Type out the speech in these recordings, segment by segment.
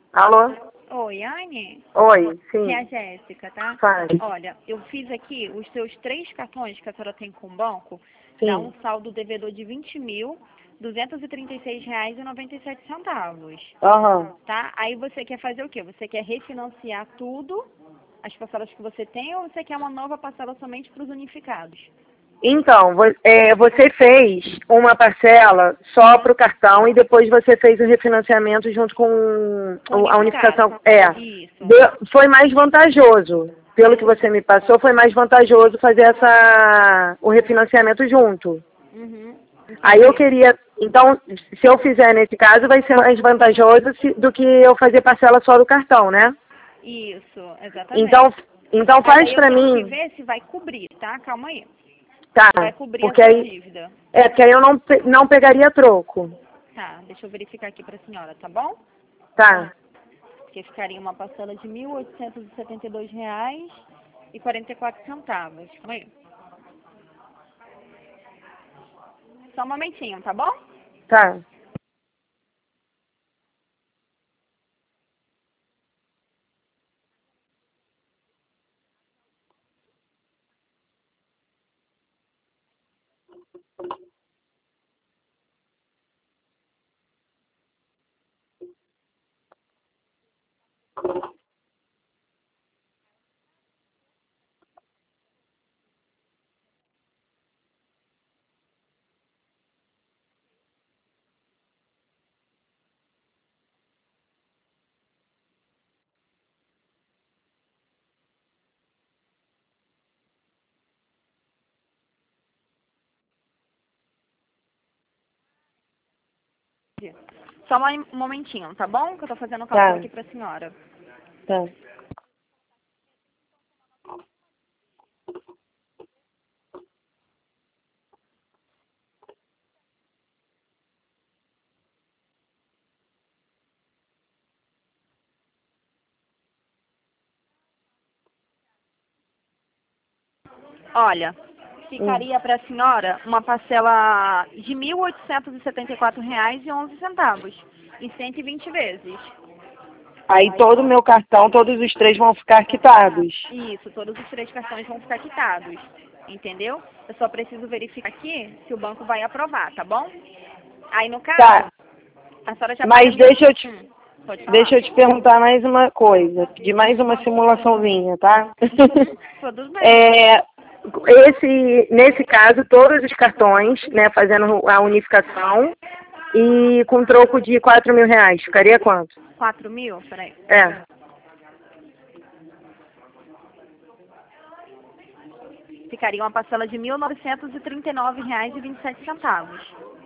Alô? Oi, Anne? Oi, sim. É a Jéssica, tá? Faz. Olha, eu fiz aqui os seus 3 cartões que a senhora tem com o banco, dá um Sim. saldo devedor de R$ 20.236,97, Aham. tá? Aí você quer fazer o quê? Você quer refinanciar tudo, as parcelas que você tem, ou você quer uma nova parcela somente para os unificados? Então, você fez uma parcela só para o cartão e depois você fez o refinanciamento junto com a Unificado. unificação. Isso. Foi mais vantajoso. Pelo que você me passou, foi mais vantajoso fazer o refinanciamento junto. Uhum. Aí eu Entendi. queria, então, se eu fizer nesse caso, vai ser mais vantajoso do que eu fazer parcela só do cartão, né? Isso, Então, exatamente. então Mas faz aí eu pra tenho que mim, ver se vai cobrir, tá? Calma aí. tá? Se vai cobrir a Porque sua aí, dívida. porque aí eu não pegaria troco, Tá, deixa eu verificar aqui pra senhora, tá bom? tá? Porque ficaria uma parcela de R$ 1.872,44. Calma aí. Só um momentinho, tá bom? Tá. Só um momentinho, tá bom? Que eu tô fazendo o cálculo Tá, aqui pra senhora. tá. Olha, Hum. ficaria pra senhora uma parcela de R$ 1.874,11 em 120 vezes. Aí todo o meu cartão, todos os três vão ficar quitados. Isso, todos os 3 cartões vão ficar quitados, entendeu? Eu só preciso verificar aqui se o banco vai aprovar, tá bom? Aí no caso, Tá, a senhora já paga mas mil. Pode falar. deixa eu te perguntar mais uma coisa, pedir mais uma simulaçãozinha, tá? Tudo bem. É, nesse caso, todos os cartões, né, fazendo a unificação e com troco de R$ 4.000, ficaria quanto? 4.000? Peraí. É, Ficaria uma parcela de R$ 1.939,27.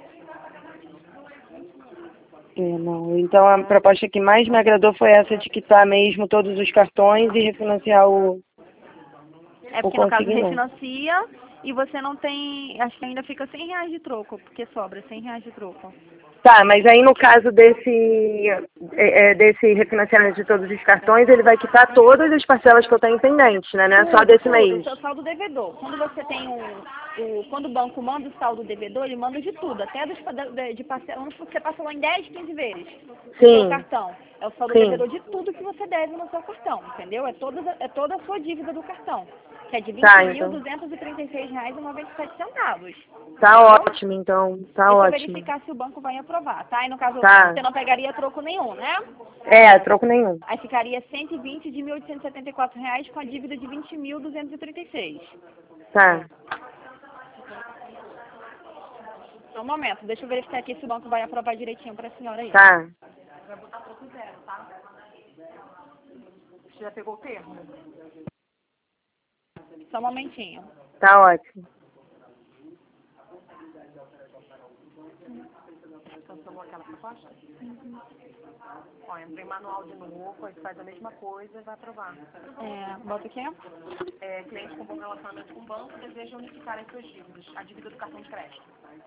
não. Então a proposta que mais me agradou foi essa de quitar mesmo todos os cartões e refinanciar É o porque no caso consignado. refinancia e você não tem. Acho que ainda fica R$ 100 de troco, porque sobra R$ 100 de troco. Tá, mas aí no caso desse refinanciamento de todos os cartões, ele vai quitar todas as parcelas que eu tenho pendentes, né? Não é só Tudo, desse tudo. O mês. seu saldo devedor. Quando você tem quando o banco manda o saldo devedor, ele manda de tudo, até de parcela. Vamos supor que você parcelou em 10, 15 vezes no seu Sim, cartão. É o saldo sim. devedor de tudo que você deve no seu cartão, entendeu? É toda a sua dívida do cartão, que é de R$ Tá, mil então. duzentos e trinta e seis reais e 97 centavos. Tá Entendeu? ótimo, então. Tá Deixa eu ótimo. verificar se o banco vai aprovar, tá? E no caso, Tá. você não pegaria troco nenhum, né? Troco nenhum. Aí ficaria 120 de R$ 1.874 com a dívida de 20.236. Tá. Só um momento, deixa eu verificar aqui se o banco vai aprovar direitinho pra senhora aí. Tá. Vai botar troco zero, tá? Você já pegou o termo? Só um momentinho. Tá ótimo. Cancelou aquela proposta? Ó, entra em manual de novo, aí faz a mesma coisa e vai aprovar. Bota aqui. Cliente com bom relacionamento com o banco deseja unificar as suas dívidas, a dívida do cartão de crédito.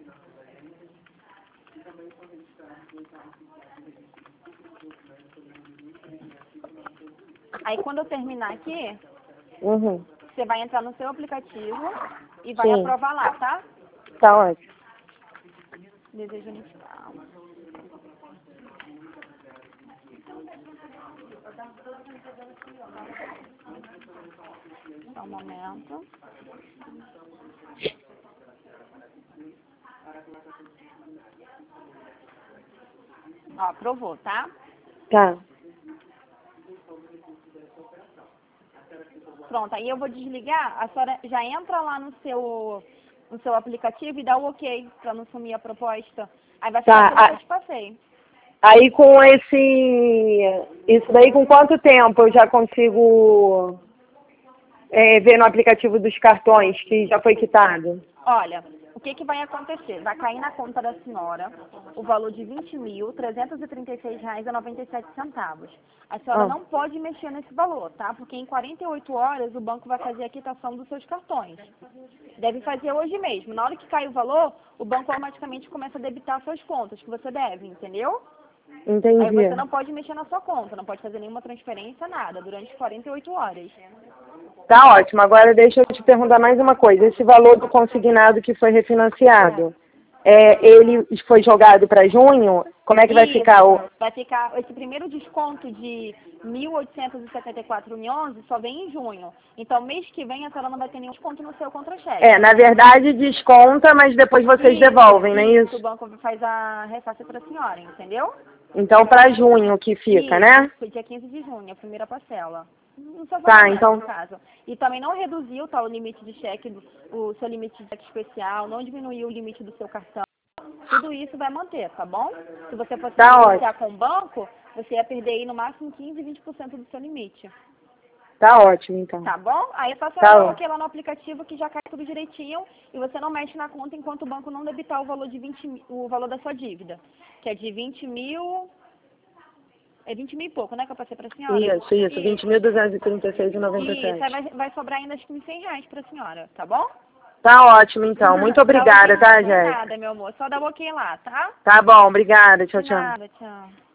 Aí quando eu terminar aqui, Uhum. você vai entrar no seu aplicativo e vai Sim. aprovar lá, tá? Tá ótimo. Deseja unificar. Só um momento. Ó, aprovou, tá? Tá. Pronto, aí eu vou desligar, a senhora já entra lá no seu aplicativo e dá o ok para não sumir a proposta. Aí vai ficar tudo que eu te passei. Aí com isso daí com quanto tempo eu já consigo ver no aplicativo dos cartões que já foi quitado? Olha, o que vai acontecer? Vai cair na conta da senhora o valor de R$ 20.336,97. A senhora não pode mexer nesse valor, tá? Porque em 48 horas o banco vai fazer a quitação dos seus cartões. Deve fazer hoje mesmo. Na hora que cai o valor, o banco automaticamente começa a debitar suas contas que você deve, entendeu? Entendi. Aí você não pode mexer na sua conta, não pode fazer nenhuma transferência, nada, durante 48 horas. Tá ótimo. Agora deixa eu te perguntar mais uma coisa. Esse valor do consignado que foi refinanciado, ele foi jogado para junho? Como é que vai ficar? Vai ficar esse primeiro desconto de R$ 1.874,11 só vem em junho. Então, mês que vem, a senhora não vai ter nenhum desconto no seu contra-cheque. Na verdade, desconta, mas depois vocês devolvem, não é isso? O banco faz a refaça para a senhora, entendeu? Então, para junho que fica, né? Foi dia 15 de junho, a primeira parcela. No seu Então. No caso. E também não reduziu o limite de cheque, o seu limite de cheque especial, não diminuiu o limite do seu cartão. Tudo isso vai manter, tá bom? Se você fosse negociar com o banco, você ia perder aí no máximo 15, 20% do seu limite. Tá ótimo, então. Tá bom? Aí é só você colocar lá no aplicativo que já cai tudo direitinho e você não mexe na conta enquanto o banco não debitar o valor o valor da sua dívida, que é de 20 mil... É 20 mil e pouco, né, que eu passei pra senhora? Isso. 20.236,97. Isso, aí vai sobrar ainda acho que uns R$100 pra senhora, tá bom? Tá ótimo, então. Muito obrigada, tá, Jéssica? Nada, meu amor. Só dá um ok lá, tá? Tá bom, obrigada. Tchau, tchau. Nada, tchau.